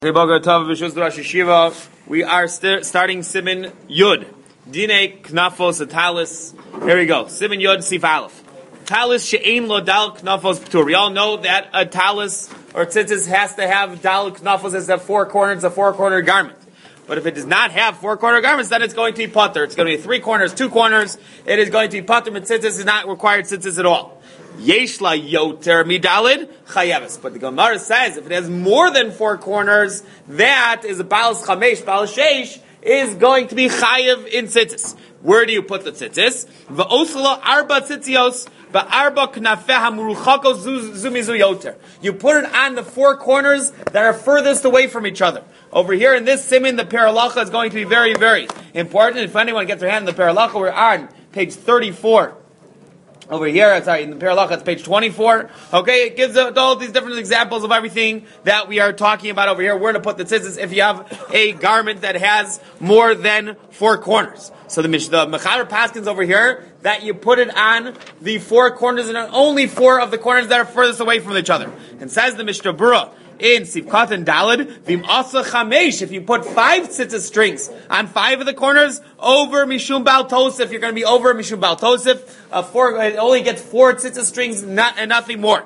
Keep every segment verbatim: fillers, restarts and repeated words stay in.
We are st- starting Siman Yud. Dine Knafos Talis. Here we go. Siman Yud Sif Aleph. Talis she'ein lo dal knafos p'tur. We all know that a talis or tzitzis has to have dal knafos, has to have four corners, a four-corner garment. But if it does not have four-corner garments, then it's going to be putter. It's going to be three corners, two corners. It is going to be putter, but tzitzis is not required tzitzis at all. Yeshla yoter midalid chayeves. But the Gemara says if it has more than four corners, that is a balas chamesh, balas sheish, is going to be chayev in tzitzis. Where do you put the tzitzis? V'osla arba tzitzios ba'arba knafeha muruchakos zumizu yoter. You put it on the four corners that are furthest away from each other. Over here in this siman, the paralacha is going to be very, very important. If anyone gets their hand in the paralacha, we're on page thirty-four. Over here, sorry, in the Paralacha, it's page twenty-four. Okay, it gives all these different examples of everything that we are talking about over here. Where to put the tzitzis if you have a garment that has more than four corners. So the the Mechaber Paskins over here, that you put it on the four corners and only four of the corners that are furthest away from each other. And says the Mishnah Berurah, in Sivkat and Dalid, vim asa chamesh, if you put five tzitzis strings on five of the corners, over Mishum Bal Tosef, you're going to be over Mishum Bal Tosef, uh, four, it only gets four tzitzis strings, not, and nothing more.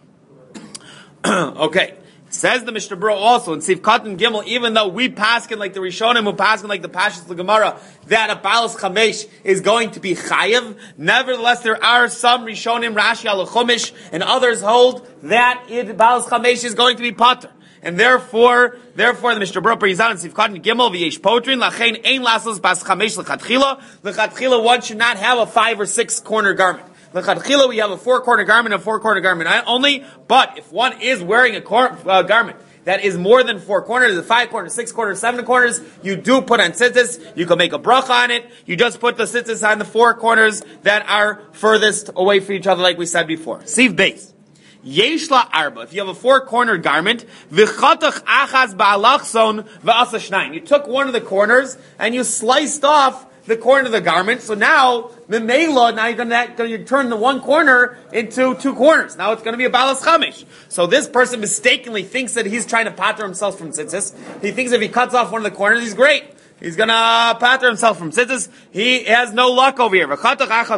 Okay. Says the Mishnah Berurah also in Sivkat and Gimel, even though we paskin like the Rishonim, who paskin like the Pashas the Gemara, that a balas chamesh is going to be chayev. Nevertheless, there are some Rishonim, Rashi al Chumash, and others hold that it balas chamesh is going to be pater. And therefore, therefore, the Mishnah Berurah brings out in Sivkat and Gimel v'yesh potrin lachein ein lasos bas chamesh lechatchila. Lechatchila, one should not have a five or six corner garment. L'chadchila, we have a four-corner garment, a four-corner garment only, but if one is wearing a cor- uh, garment that is more than four corners, five corners, six corners, seven corners, you do put on tzitzis, you can make a bracha on it, you just put the tzitzis on the four corners that are furthest away from each other, like we said before. Siv base. Yeshla arba, if you have a four-corner garment, v'chatach achaz ba'alachson v'asa shnayim. You took one of the corners, and you sliced off the corner of the garment, so now, Memela, now you're going to, going to turn the one corner into two corners. Now it's going to be a balas chamesh. So this person mistakenly thinks that he's trying to pater himself from tzitzis. He thinks if he cuts off one of the corners, he's great. He's going to pater himself from tzitzis. He has no luck over here. He turns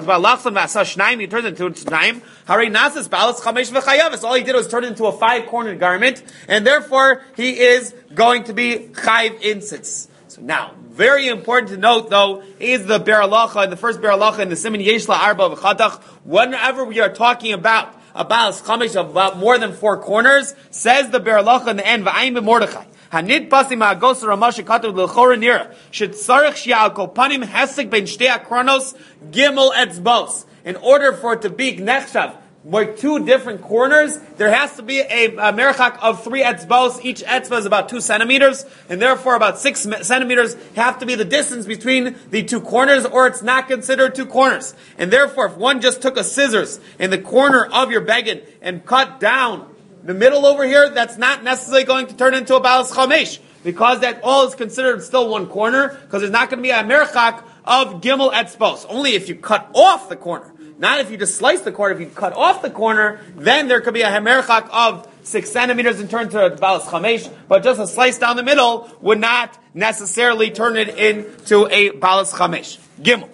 into shnayim. Hari nasas balas chamesh v'chayavis. All he did was turn it into a five-cornered garment, and therefore he is going to be chayiv in tzitzis. So now, very important to note, though, is the Beralacha, and the first Beralacha in the Siman Yeshla Arba V'Chatach. Whenever we are talking about a balas chamesh of about more than four corners, says the Beralacha in the end, V'ayim b'Mordechai. Hanid pasim ha'agos Ramash Katav l'chora nira. Shetzarech shi'al kol panim hesek ben shtei akronos gimel etzbos. In order for it to be nechshav, with two different corners, there has to be a, a merchak of three etzbos. Each etzba is about two centimeters, and therefore about six centimeters have to be the distance between the two corners, or it's not considered two corners. And therefore, if one just took a scissors in the corner of your beged and cut down the middle over here, that's not necessarily going to turn into a balas chamesh, because that all is considered still one corner, because there's not going to be a merchak of gimel etzbos. Only if you cut off the corner. Not if you just slice the corner. If you cut off the corner, then there could be a hemerchak of six centimeters and turn to a balas chamesh. But just a slice down the middle would not necessarily turn it into a balas chamesh. Gimel.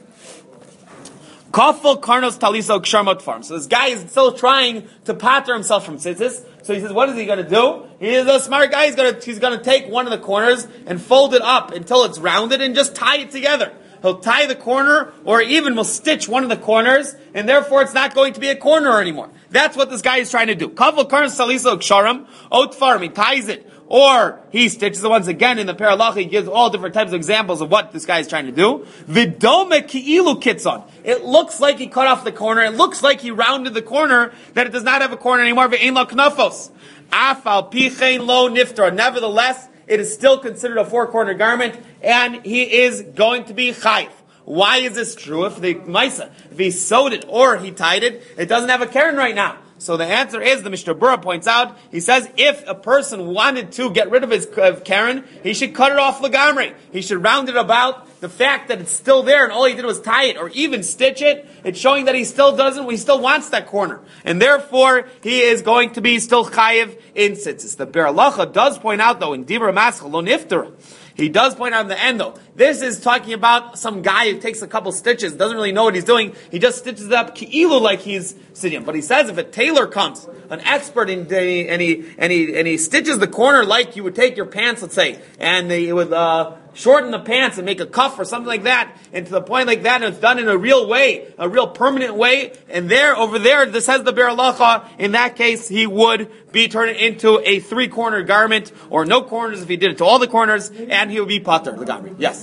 Kafel karnos taliso ksharmot farm. So this guy is still trying to pater himself from tzitzis. So he says, what is he going to do? He is a smart guy. He's going to he's going to take one of the corners and fold it up until it's rounded and just tie it together. He'll tie the corner, or even will stitch one of the corners, and therefore it's not going to be a corner anymore. That's what this guy is trying to do. Kaval karnas taliso ksharam otfarm. He ties it, or he stitches the ones again in the Paralacha. He gives all different types of examples of what this guy is trying to do. Vidome ki'ilu kitzon. It looks like he cut off the corner. It looks like he rounded the corner, that it does not have a corner anymore. Ve'ein lo knafos. Afal pichein lo niftar. Nevertheless, it is still considered a four-corner garment, and he is going to be chayiv. Why is this true? If the Maisa, if he sewed it or he tied it, it doesn't have a karen right now. So the answer is, the Mishnah Berurah points out, he says, if a person wanted to get rid of his uh, karen, he should cut it off legamri. He should round it about the fact that it's still there and all he did was tie it or even stitch it, it's showing that he still doesn't, he still wants that corner. And therefore, he is going to be still chayiv in tzitzis. The Biur Halacha does point out though, in Dibra Maschal Lo Niftara, he does point out in the end though, this is talking about some guy who takes a couple stitches, doesn't really know what he's doing, he just stitches it up ki'ilu like he's sitting. But he says if a tailor comes, an expert in the, and he, and he, and he stitches the corner like you would take your pants, let's say, and he would, uh, shorten the pants and make a cuff or something like that, and to the point like that, and it's done in a real way, a real permanent way, and there, over there, this has the Biur Halacha, in that case, he would be turned into a three-corner garment, or no corners if he did it to all the corners, and he would be pater, the garment. Yes?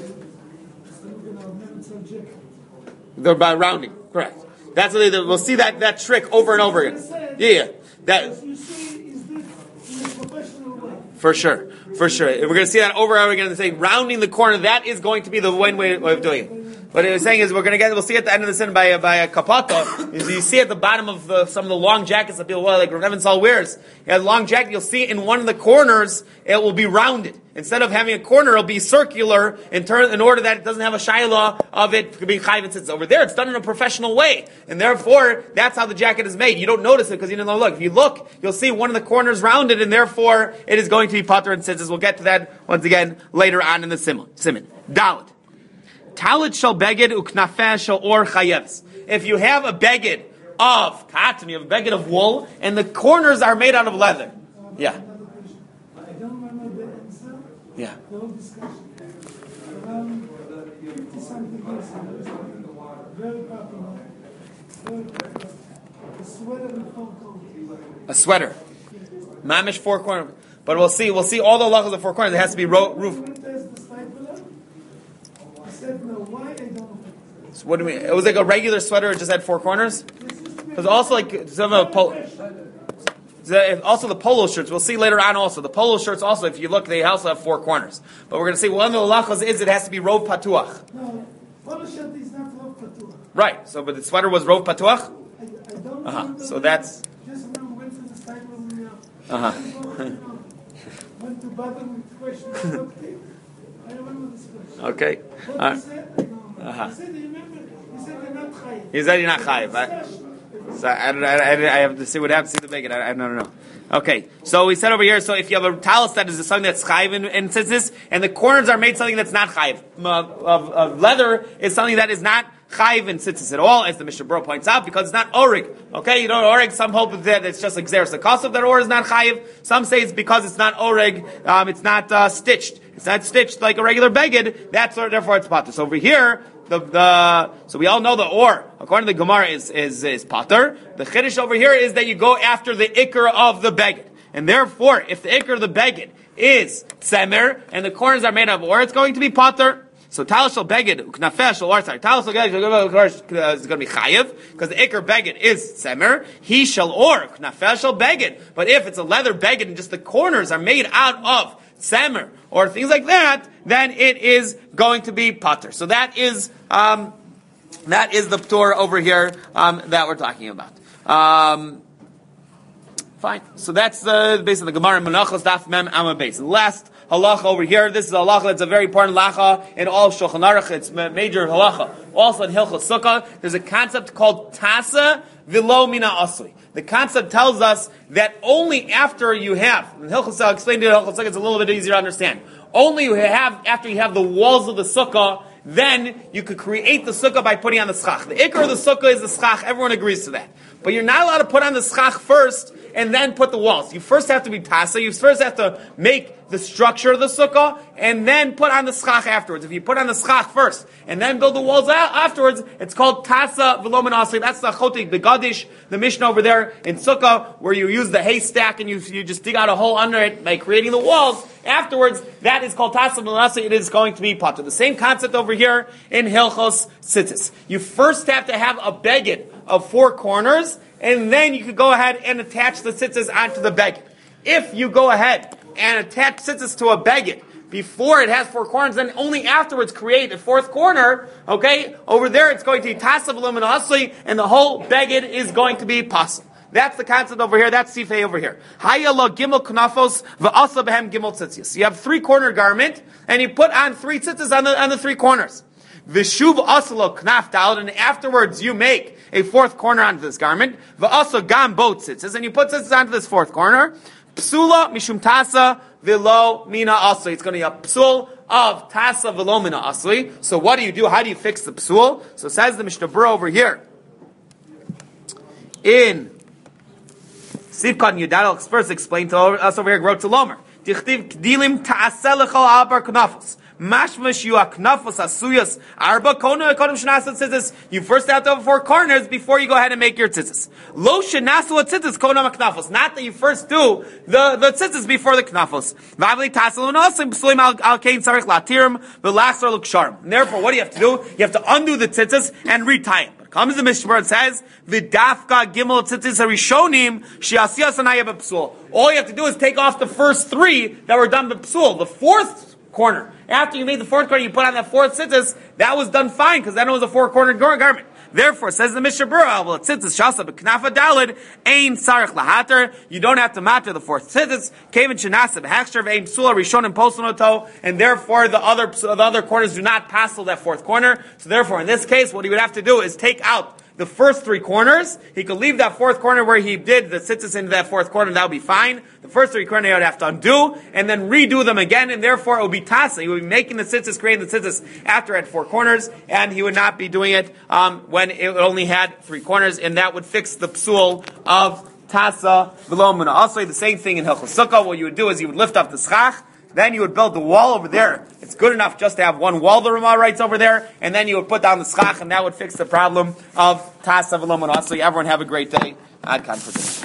They're by rounding, correct. That's what they, we'll see that, that trick over and over again. Yeah, yeah. That, for sure. For sure. We're going to see that over and over again and say rounding the corner, that is going to be the one way of doing it. What it was saying is we're going to get, we'll see at the end of the sin by, by a kapato, is you see at the bottom of the, some of the long jackets that people wear, like Rav Evan Saul wears, he has a long jacket, you'll see in one of the corners, it will be rounded. Instead of having a corner, it'll be circular in turn, in order that it doesn't have a shayla of it being chayv and tzitzis. Over there, it's done in a professional way. And therefore, that's how the jacket is made. You don't notice it because you didn't look. If you look, you'll see one of the corners rounded, and therefore, it is going to be pater and tzitzis. We'll get to that once again later on in the simon. Dalet. Talit shel beged uknafeh shel or chayeves. If you have a beged of cotton, you have a beged of wool, and the corners are made out of leather. Yeah. I don't remember the answer. Yeah. The whole discussion. Around fifty something years ago, very popular. Very popular. A sweater with four corners. A sweater. Mamish four corners. But we'll see. We'll see all the halachas of four corners. It has to be ro- roof. So what do we? It was like a regular sweater. It just had four corners. It was also like some of a polo. Also the polo shirts. We'll see later on. Also the polo shirts. Also, if you look, they also have four corners. But we're going to see one of the halachas is it has to be rov patuach. No, polo shirt is not rov patuach. Right. So, but the sweater was rov patuach. I, I don't Uh huh. remember. So that's. Just remember went to the side when we Uh huh. went to bottom with questions. Okay. I remember this question. Okay. What Uh, he said, I don't know. Uh-huh. He said, you remember? He said you're not chayiv. He said you're not chayiv. I, so I, don't, I, I, I have to see what happens to the bacon. I, I don't know. Okay, so we said over here. So if you have a talis that is something that's chayiv and, and tzitzis, and the corners are made something that's not chayiv, uh, of, of leather is something that is not chayiv and tzitzis at all, as the Mishnah Berurah points out, because it's not orig. Okay, you know orig. Some hope that it's just like xeris the cost of that or is not chayiv. Some say it's because it's not orig. Um, it's not uh, stitched. It's not stitched like a regular beged. That's therefore it's pater. So over here. The, the, so we all know the or, according to the Gemara, is, is, is pater. The chiddush over here is that you go after the ikr of the beged. And therefore, if the ikr of the beged is tzemer, and the corners are made of or, it's going to be pater. So talis shel beged, uknafeh shel or, sorry, talis shel beged is going to be chayiv, because the ikr beged is tzemer. He shel or, uknafeh shel beged. But if it's a leather beged and just the corners are made out of tzemer, or things like that, then it is going to be pater. So that is um, that is the ptur over here um, that we're talking about. Um, fine. So that's uh, basically the Gemara Menachos Daf Mem Amud Beis. Last halacha over here. This is a halacha that's a very important halacha in all Shulchan Aruch. It's a major halacha. Also in Hilchos Sukkah, there's a concept called tasa v'lo mina asli. The concept tells us that only after you have, and Hilchos, I'll explain to you Hilchos Sukkah, it's a little bit easier to understand. Only you have, after you have the walls of the sukkah, then you could create the sukkah by putting on the schach. The ikr of the sukkah is the schach, everyone agrees to that. But you're not allowed to put on the schach first, and then put the walls. You first have to be tasa, you first have to make the structure of the sukkah, and then put on the schach afterwards. If you put on the schach first, and then build the walls out afterwards, it's called tasa v'lo min asli. That's the chotik, the gadish, the Mishnah over there in sukkah, where you use the haystack and you, you just dig out a hole under it by creating the walls. Afterwards, that is called tasa v'lo min asli. It is going to be pater. The same concept over here in Hilchos Tzitzis. You first have to have a beged of four corners, and then you could go ahead and attach the tzitzis onto the beged. If you go ahead and attach tzitzis to a beged before it has four corners, then only afterwards create a fourth corner, okay? Over there it's going to be tasa v'lo min asli, and the whole beged is going to be pasul. That's the concept over here. That's sifei over here. Hayala gimel knafos v'asa behem gimel tzitzis. You have three corner garment, and you put on three tzitzis on the on the three corners. V'shuv asalo knaf daled, and afterwards you make a fourth corner onto this garment. V'asa gam bo tzitzis, and you put tzitzis onto this fourth corner. Psula mishum tasa v'lo mina asli. It's going to be a psul of tasa v'lo mina asli. So what do you do? How do you fix the psul? So says the Mishnah Berurah over here in Sivkot Yudal, first explained to us over here, wrote to Lomer. Tichtiv kdilim ta'aseh lechol abar knafos. Mashmash yu knafos asuyas arba kona kodem shenasa tzitzis. You first have to have four corners before you go ahead and make your tzitzis. Lo shenasu tzitzis kona knafos. Not that you first do the the tzitzis before the knafos. Vavli tasel unasim b'sulim al kain tzarich latirim v'lachzor l'ksharim. And therefore, what do you have to do? You have to undo the tzitzis and retie it. Comes the Mishnah and says, "V'dafka gimel tzitzis harishonim she'asiyas anaya b'psul." All you have to do is take off the first three that were done b'psul. The fourth corner, after you made the fourth corner, you put on that fourth tzitzis. That was done fine because then it was a four-cornered garment. Therefore, says the Mishnah Berurah, well, tzitzis shasa b'knafa dalid ein sarich lahater. You don't have to matter the fourth tzitzis. Kevin shenasa b'hechsher v'ein psula rishonim posanoto, and therefore the other the other corners do not passel that fourth corner. So therefore, in this case, what he would have to do is take out the first three corners. He could leave that fourth corner where he did the tzitzis into that fourth corner, that would be fine. The first three corners he would have to undo, and then redo them again, and therefore it would be tasa. He would be making the tzitzis, creating the tzitzis after it had four corners, and he would not be doing it um, when it only had three corners, and that would fix the psul of tasa v'lo muna. Also, the same thing in Hilchos Sukkah. What you would do is you would lift up the schach, then you would build the wall over there. It's good enough just to have one wall, the Ramah writes over there, and then you would put down the schach, and that would fix the problem of tasa v'lo muna. So everyone have a great day. Ad kan for today.